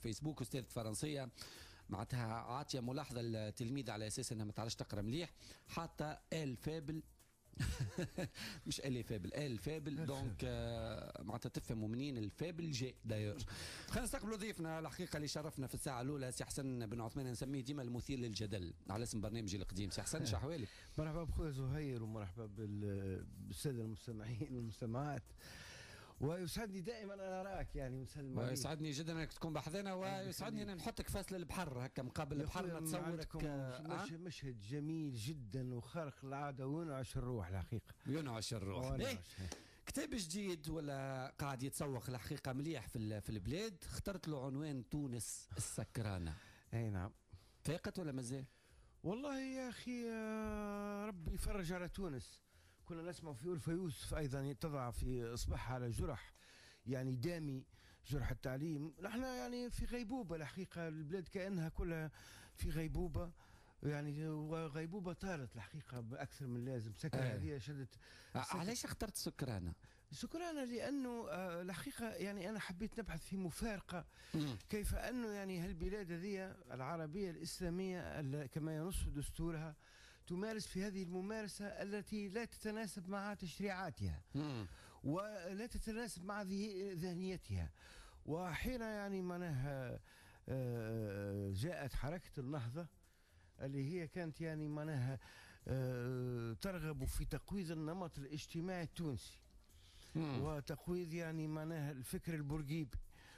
الفيسبوك أستاذ فرنسية معناتها عاطية ملاحظة التلميذ على أساس أنها ما تعرفش تقرأ مليح حتى ال فابل مش الي فابل ال فابل دونك معناتها تفهموا منين الفابل جاء داير. خلينا نستقبلوا ضيفنا الحقيقه اللي شرفنا في الساعه الاولى سي حسن بن عثمان، نسميه ديما المثير للجدل على اسم برنامجي القديم. سي حسن شحوالي. مرحبا بخويا زهير ومرحبا بالساده المستمعين والمستمعات، ويسعدني دائما ان اراك يعني ونسلم عليك. ويسعدني جدا انك تكون بحذنا، ويسعدني ان نحطك فاصل البحر هكا مقابل البحر نتصورك مشهد جميل جدا وخارق العاده وينعش الروح الحقيقه. ينعش الروح. كتاب جديد ولا قاعد يتسوق الحقيقه مليح في البلاد، اخترت له عنوان تونس السكرانه. اي نعم. فاقت ولا مازال؟ والله يا اخي ربي يفرج على تونس. كنا نسمع في ألفة يوسف أيضا تضع في إصبعها على جرح يعني دامي، جرح التعليم. نحن يعني في غيبوبة الحقيقة، البلاد كأنها كلها في غيبوبة يعني، وغيبوبة طالت الحقيقة بأكثر من لازم. سكرة هذه شدت. علاش اخترت سكرانة؟ سكرانة لأنه الحقيقة يعني أنا حبيت نبحث في مفارقة كيف أنه يعني هالبلاد هذه العربية الإسلامية كما ينص دستورها تمارس في هذه الممارسة التي لا تتناسب مع تشريعاتها ولا تتناسب مع ذهنيتها. وحين يعني معناها جاءت حركة النهضة اللي هي كانت يعني معناها ترغب في تقويض النمط الاجتماعي التونسي وتقويض يعني معناها الفكر البورقيبي،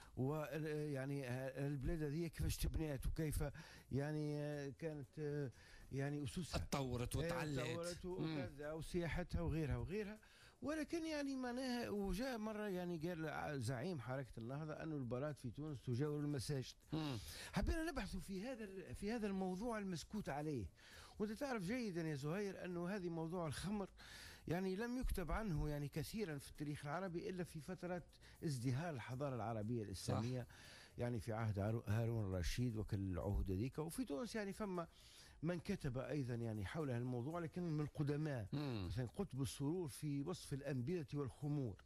ويعني البلاد هذه كيفاش تبنيت وكيف يعني كانت يعني اسسها تطورت وتعلت وسياحتها وغيرها. ولكن يعني معناها وجاء مره يعني قال زعيم حركه النهضه انه البارات في تونس تجاور المساجد. حبينا نبحث في هذا الموضوع المسكوت عليه. وانت تعرف جيدا يا زهير انه هذه موضوع الخمر يعني لم يكتب عنه يعني كثيرا في التاريخ العربي الا في فترات ازدهار الحضاره العربيه الاسلاميه. صح. يعني في عهد هارون الرشيد وكالعهود ذيك. وفي تونس يعني فما من كتب أيضا يعني حول هذا الموضوع لكن من القدماء، مثلا قطب السرور في وصف الأنبية والخمور،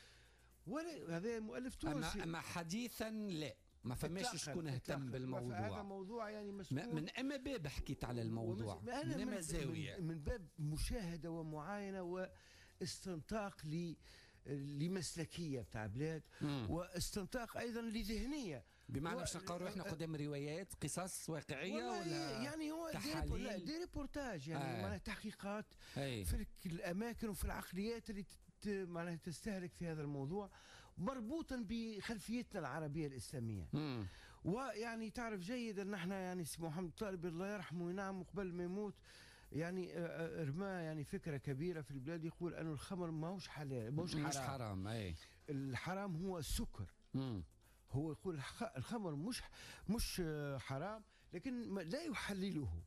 وهذا مؤلف تونسي. أما حديثا لا ما فماش شكون اهتم بالموضوع. هذا موضوع يعني مسكوت من أما باب حكيت على الموضوع من أما زاوية من باب مشاهدة ومعاينة واستنطاق لمسلكيه بتاع بلاد واستنطاق ايضا لذهنيه، بمعنى باش نلقاو احنا قدام روايات قصص واقعيه ولا يعني هو دي ريبورتاج يعني معناها تحقيقات في الاماكن وفي العقليات اللي معناها تستهلك في هذا الموضوع مربوطا بخلفيتنا العربيه الاسلاميه. ويعني تعرف جيدا ان احنا يعني سي محمد طالب الله يرحمه ينعم قبل ما يموت يعني رمى يعني فكره كبيره في البلاد، يقول انه الخمر ماهوش حلال ماهوش حرام. اي الحرام هو السكر. هو يقول الخمر مش حرام لكن لا يحلله.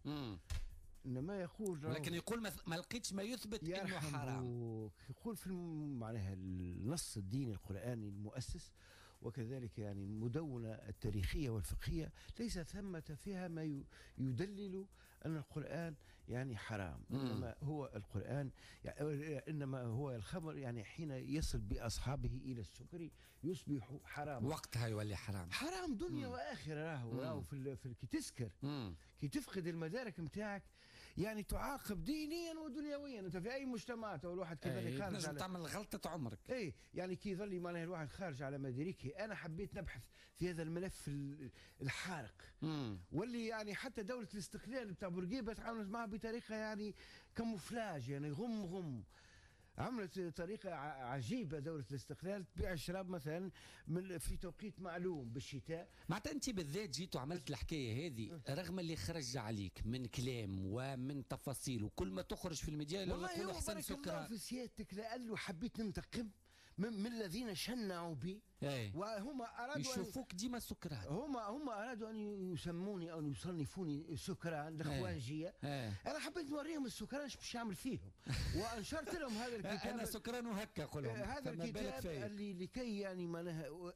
انما يقول لكن يقول ما لقيتش ما يثبت انه حرام. يقول في معناها النص الديني القراني المؤسس وكذلك يعني المدونة التاريخية والفقهية ليس ثمة فيها ما يدلل أن القرآن يعني حرام. إنما هو القرآن يعني إنما هو الخمر يعني حين يصل بأصحابه إلى السكر يصبح حرام، وقتها يولي حرام دنيا وآخرة. راهو في كي تسكر كي تفقد المدارك متاعك يعني تعاقب دينيا ودنيويا. انت في اي مجتمع تو الواحد كيف اللي خارج على تعمل غلطه عمرك. اي يعني كي يظل معناها الواحد خارج على مداركه. انا حبيت نبحث في هذا الملف الحارق واللي يعني حتى دوله الاستقلال بتاع بورقيبه تعاملت معه بطريقه يعني كاموفلاج، يعني غم عملت طريقة عجيبة دولة الاستقلال، تبيع الشراب مثلا في توقيت معلوم بالشتاء. معناتها أنت بالذات جيت وعملت الحكاية هذه رغم اللي خرج عليك من كلام ومن تفاصيل وكل ما تخرج في الميديا لو يقولوا حسن سكر. في سيادتك لأنه حبيت ننتقم من الذين شنعوا بي وهم أرادوا يشوفوك ديما سكران. هم أرادوا أن يسموني أو يصنفوني سكران الإخوانجية. أنا حبيت نوريهم السكران ايش باش يعمل فيهم وأنشرت لهم هذا الكتاب. أنا سكران وهكا قولهم هذا الكتاب اللي لكي يعني معناها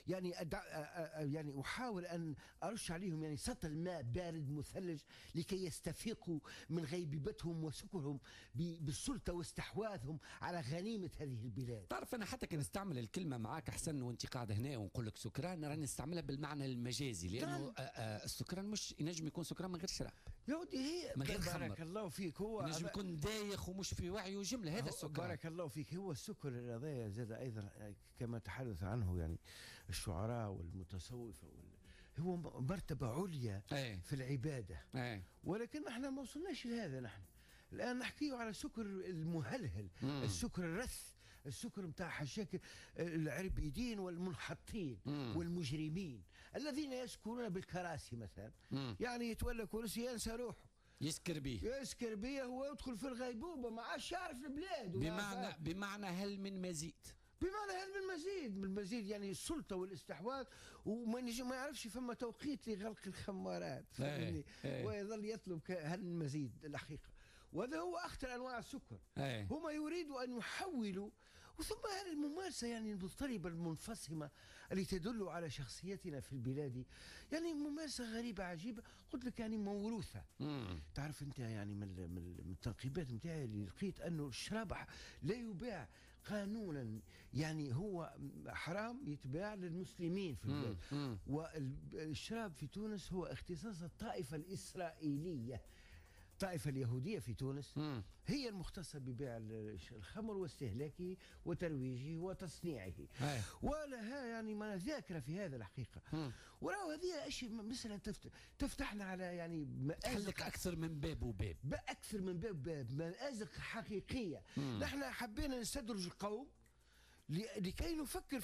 يعني أحاول أن أرش عليهم يعني سطل ماء بارد مثلج لكي يستفيقوا من غيبوبتهم وسكرهم بالسلطة واستحواذهم على غنيمة هذه البلاد. تعرف أنا حتى كنستعمل الكلمة معاك حسن وانت قاعد هنا ونقول لك سكران راني نستعملها بالمعنى المجازي، لانه السكران مش ينجم يكون سكران من غير شراب. يا ودي هي من غير بارك خمر. الله فيك، هو ينجم يكون دايخ ومش في وعيه جمله، هذا السكران. بارك الله فيك. هو السكر هذا زاد ايضا كما تحدث عنه يعني الشعراء والمتصوفه هو مرتبه عليا في العباده. ولكن احنا ما وصلناش لهذا. نحن الان نحكيه على السكر المهلهل، السكر الرث، السكر نتاع حشاك العربيدين والمنحطين والمجرمين الذين يسكرون بالكراسي مثلا. يعني يتولى كرسي ينسى روحه، يسكر بيه هو يدخل في الغيبوبه، ما عادش يعرف البلاد. بمعنى هل من مزيد؟ بمعنى هل من مزيد يعني السلطه والاستحواذ، وما يعرفش فما توقيت لغلق الخمارات، فهمني؟ ويظل يطلب هل من مزيد الحقيقه. وهذا هو اخطر انواع السكر. هم يريدوا ان يحولوا. وثم هذه الممارسه يعني المضطربه المنفصمه اللي تدل على شخصيتنا في البلاد، يعني ممارسه غريبه عجيبه، قلت لك يعني موروثه. تعرف انت يعني من التنقيبات نتاعي اللي لقيت انه الشراب لا يباع قانونا، يعني هو حرام يتباع للمسلمين في البلاد. والشراب في تونس هو اختصاص الطائفه الاسرائيليه. الطائفة اليهودية في تونس هي المختصة ببيع الخمر واستهلاكه وترويجه وتصنيعه، ولها يعني ما ذاكرة في هذا الحقيقة. وراه هذه أشياء مثلا تفتحنا على يعني تحلك أكثر من باب أكثر من باب مآزق حقيقية. نحن حبينا نستدرج القوم لكي نفكر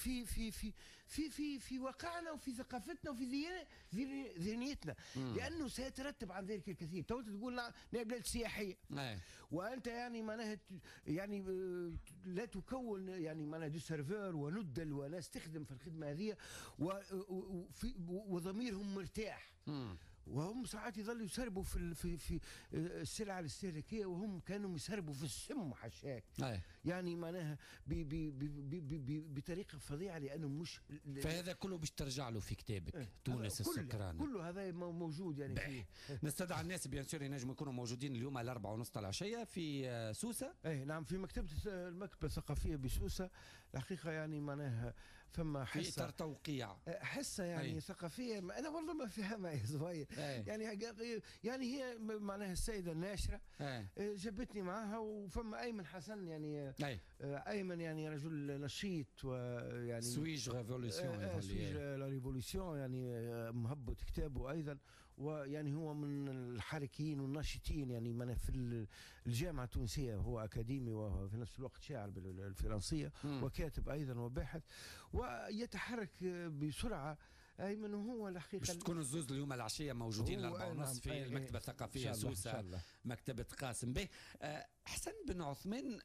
في واقعنا وفي ثقافتنا وفي ذهنيتنا، لانه سيترتب عن ذلك الكثير. تو تقول نحن بلاد سياحيه، وانت يعني معناها يعني لا تكون يعني معناها دو سيرفور وندل وناس تخدم في الخدمه هذه وضميرهم مرتاح. وهم ساعات يظلوا يسربوا في السلع الاستهلاكيه، وهم كانوا يسربوا في السم حشاك. يعني معناها بطريقه فظيعه، لانه مش فهذا كله باش ترجع له في كتابك تونس السكران. كله هذا موجود يعني فيه. نستدعى الناس بيان سور ينجموا يكونوا موجودين اليوم على 4:30 العشيه في سوسه. نعم، في المكتبه الثقافيه بسوسه. الحقيقه يعني معناها فما حصه في اطار توقيع، حصه يعني ثقافيه. انا والله ما فيها يا صغير. يعني هي معناها السيده الناشره جابتني معها، وفما ايمن حسن يعني ايمن يعني رجل نشيط، ويعني سويج ريفولوسيون، سويج لا ريفولوسيون، يعني مهبط كتابه ايضا، ويعني هو من الحركيين والناشطين يعني من في الجامعه التونسيه. هو اكاديمي وفي نفس الوقت شاعر بالفرنسيه وكاتب ايضا وباحث، ويتحرك بسرعه. ايمن هو الحقيقه باش تكونوا الزوز اليوم العشيه موجودين 4:30 في المكتبه الثقافيه سوسه، مكتبه قاسم به. حسن بن عثمان،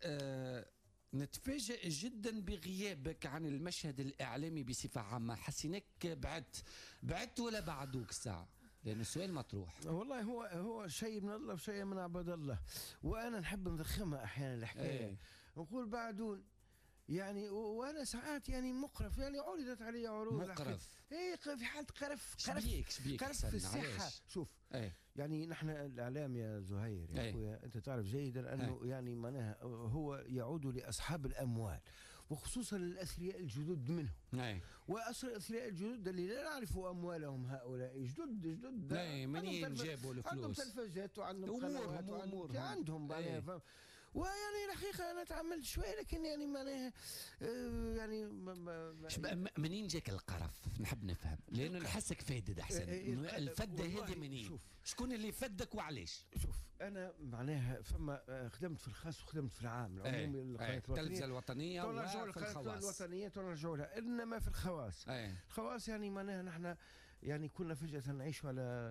نتفاجئ جدا بغيابك عن المشهد الاعلامي بصفه عامه. حسيناك بعدت ولا بعدوك الساعه؟ لأن السؤال مطروح. والله هو شيء من الله وشيء من عباد الله، وانا نحب نضخمها احيانا الحكايه. نقول بعدون يعني، وانا ساعات يعني مقرف، يعني عرضت علي عروض مقرف. في حاله قرف شبيك في الصحه. شوف يعني نحن الاعلام يا زهير يا اخويا، انت تعرف جيدا انه يعني معناها هو يعود لاصحاب الاموال، وخصوصا الاثرياء الجدد منهم. واصل الاثرياء الجدد اللي لا نعرف اموالهم، هؤلاء جدد منين جابوا الفلوس؟ عندهم تلفزات وعندهم قنوات عندهم ويعني الحقيقة أنا تعملت شوية، لكن يعني معناها يعني منين جاك القرف؟ نحب نفهم، لأنه نحسك فادد أحسن. الفدة هذه منين؟ شكون اللي فدك وعلاش؟ شوف أنا معناها فما خدمت في الخاص وخدمت في العام العمومي التلفزة الوطنية وفي الخواص. الوطنية ترجعوا لها، إنما في الخواص. الخواص يعني معناها نحن يعني كنا فجأة نعيش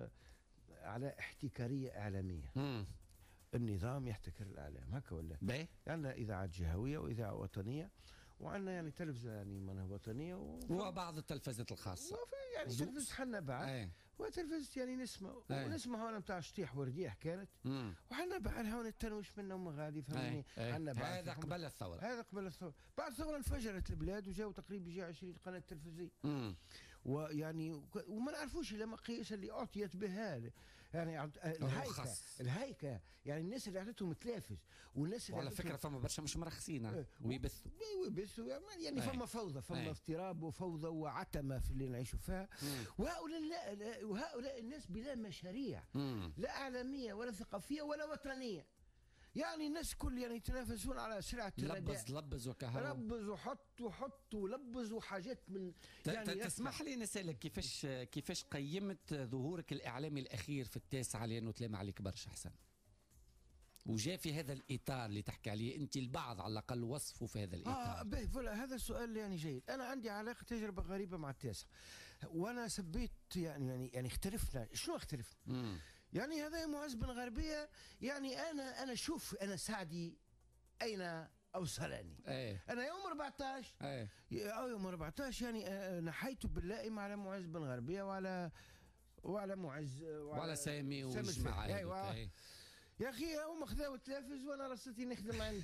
على احتكارية إعلامية. النظام يحتكر الاعلام، هكا ولا؟ عندنا اذاعات جهويه واذاعه وطنيه، وعندنا يعني تلفزه يعني منها وطنيه وبعض التلفزات الخاصه يعني تلفزه حنا بعد وتلفزه يعني ونسمع هون نتاع شطيح ورديح كانت، وحنا بعد هون التنويش منهم غادي، فهمني؟ هذا قبل الثوره. بعد الثوره انفجرت البلاد وجاوا تقريبا 20 قناه تلفزيون. ويعني وما نعرفوش الا مقاييس اللي اعطيت بها يعني الهيكه يعني الناس اللي اعطتهم تلافز والناس اللي وعلى فكره فما برشا مش مرخصين ويبثوا يعني فما فوضى، فما اضطراب وفوضى وعتمه في اللي نعيشوا فيها. وهؤلاء الناس بلا مشاريع لا اعلاميه ولا ثقافيه ولا وطنيه. يعني الناس كل يعني يتنافسون على سلعة الرداء، لبز وكهرباء، لبز وحط ولبز وحاجات من يعني تسمح لي نسألك كيفاش قيمت ظهورك الإعلامي الأخير في التاسعة، لأنه تلام عليك برشا حسن وجاء في هذا الإطار اللي تحكي عليه أنت، البعض على الأقل وصفوا في هذا الإطار. فوالا هذا السؤال يعني جيد. أنا عندي علاقة تجربة غريبة مع التاسع، وأنا سبيت يعني اختلفنا. شنو اختلفنا؟ يعني هذا معز بن غربية، يعني أنا شوف أنا سعدي أين أوصلني. أنا يوم 14 أو يوم 14 يعني نحيت باللائم على معز بن غربية وعلى معز وعلى سامي والجماعة. يا أخي هم خذاو التلفز وأنا رصتي نخدم عنده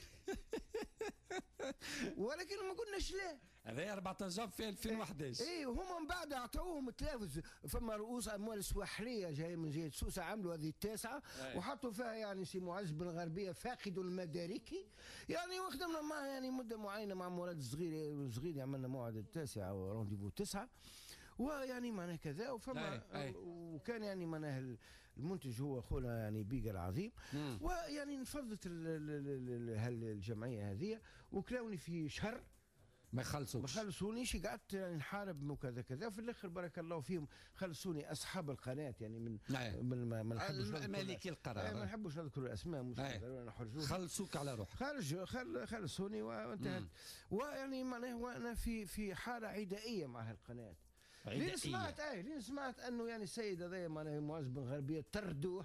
ولكن ما قلناش لا. هذا 14 جاب في 2011. اي وهم من بعد اعطوهم التلفز. فما رؤوس اموال سواحليه جايه من جهه سوسه عملوا هذه التاسعه وحطوا فيها يعني سي معز بن غربيه فاقد المداركي يعني، وخدمنا معه يعني مده معينه مع مراد الصغير عملنا موعد التاسعه ورونديفو 9 ويعني معناه كذا. وفما وكان يعني معناه المنتج هو خونا يعني بيقى العظيم. ويعني نفضت الجمعيه هذه وكلاوني في شهر ما خلصونيش، قعدت يعني نحارب وكذا كذا. وفي الاخر بارك الله فيهم خلصوني اصحاب القناه يعني من ما نحبش مالكي القرار ما نحبش نذكر الاسماء مش نحرجوك، خلصوك على روحك. خلصوني وانتهت. ويعني معناه انا في حاله عدائيه مع هالقناه. لين سمعت انه يعني السيد هذا معناه معز بن غربيه طردوه.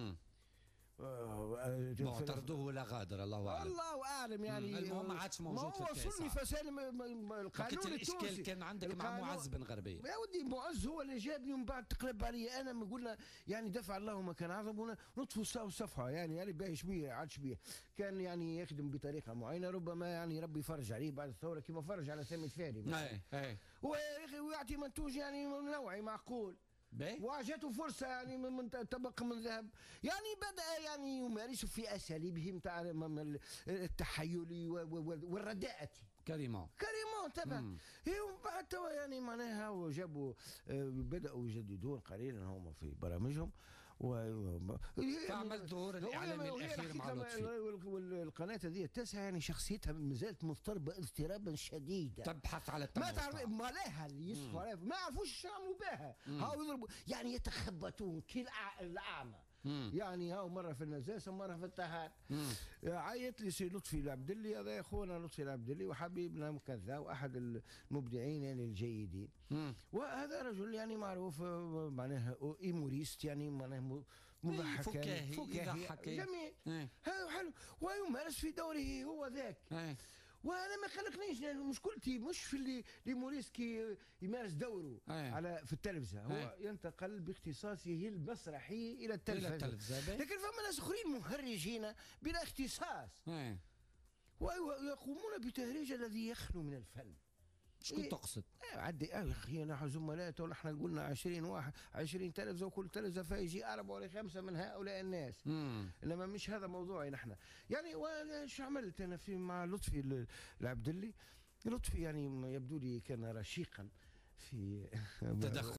طردوه ولا غادر الله اعلم. الله اعلم يعني المهم ما عادش موجود في التاسعة. وصلني فسالم القانون الاشكال كان عندك مع معز بن غربيه. يا ودي معز هو اللي جابني ومن بعد تقلب علي انا. ما قلنا يعني دفع الله ما كان عظم ونطفوا الصفحه يعني بايش بيه عادش بيه. كان يعني يخدم بطريقه معينه ربما يعني ربي يفرج عليه بعد الثوره كما فرج على سامي الفاري. ويعطي منتوج يعني نوعي معقول. واجته فرصة يعني من طبق من ذهب. يعني بدأ يعني يمارس في أساليبهم التحيلي والرداءة. كريمون تبع. ومن بعد توا يعني معناها وجابوا بدأوا يجددون قليلا هم في برامجهم فعمل ظهور الاعلامي الاخير مع لطفي. والقناه هذه التاسعه يعني شخصيتها ما زالت مضطربه اضطرابا شديدا، تبحث على التموقع. ما تعرف ما لها اللي يصفوا عليها، ما يعرفوش ايش يعملوا بها. هاو يضربوا يعني يتخبطون كالأعمى. يعني هاو مره في النزاسه مره في الطهار. عيط لي سي لطفي العبدلي، هذا اخونا لطفي العبدلي وحبيبنا كذا واحد المبدعين يعني الجيدين. وهذا رجل يعني معروف معناها ايموريست يعني معناها مضحك فكاهي جميل. هذا حلو ويمارس في دوره هو ذاك. وانا ما قلقنيش لانه مشكلتي مش في اللي موريسكي يمارس دوره على في التلفزه. هو ينتقل باختصاصه المسرحي الى التلفزه. لكن فما ناس اخرين مهرجين بلا اختصاص ويقومون بتهريج الذي يخلو من الفن. شكون تقصد؟ عدي يا اخي نحن زملاء ونحن قلنا 20 تلفزه وكل تلفزه فيجي 4 ولا 5 من هؤلاء الناس. انما مش هذا موضوعي نحن. يعني واش عملت انا مع لطفي العبدلي. لطفي يعني يبدو لي كان رشيقا في تدخل